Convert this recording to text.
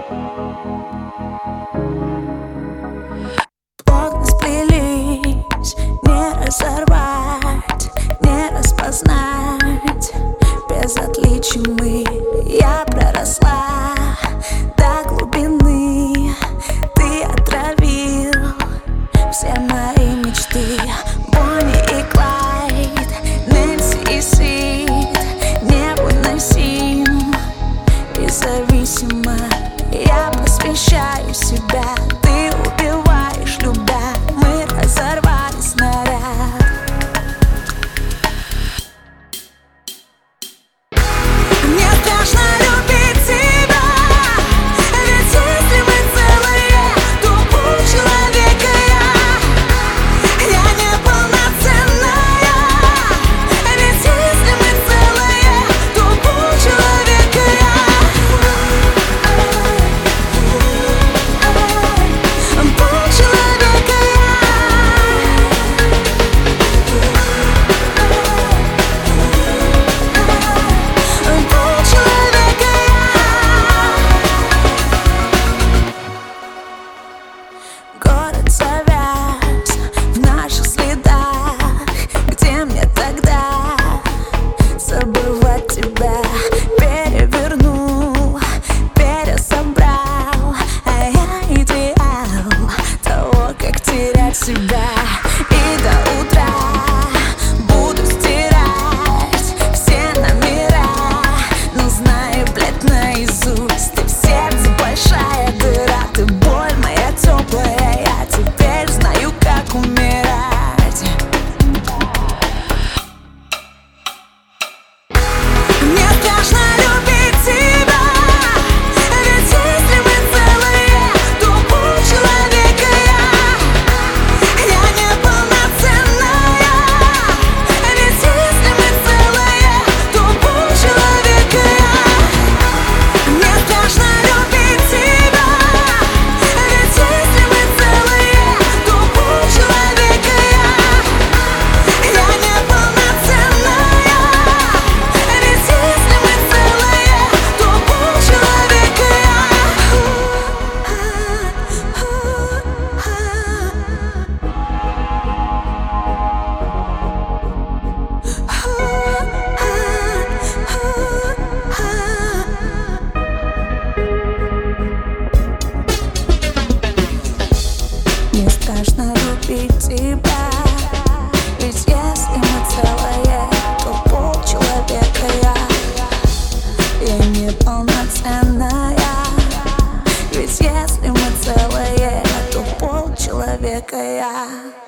Плотно сплелись, не разорвать, не распознать. Без отличий мы, я проросла до глубины. Ты отравил все мои мечты. Бонни и Клайд, Нэнси и Сид, невыносим и зависима. Я посвящаю себя, ты убиваешь, любя. Мы разорвали снаряд. Мне страшно любить тебя, ведь если мы целые, то полчеловека я неполноценная. Ведь если мы целые, то полчеловека Город завяз в наших следах. Где мне тогда забывать тебя? Перевернул, пересобрал, а я идеал того, как терять себя. И до утра буду стирать все номера, но знаю, блядь, наизусть. Ты в сердце большая дыра, ты боль моя теплая. Я теперь знаю, как умирать. Мне страшно любить тебя, ведь если мы целые, то полчеловека я неполноценная. Ведь если мы целые, то полчеловека Мне страшно любить тебя, ведь если мы целые, то полчеловека я неполноценная. Ведь если мы целые, то полчеловека Мне страшно любить тебя, ведь если мы целые, то полчеловека я неполноценная. Ведь если мы целые, то полчеловека я.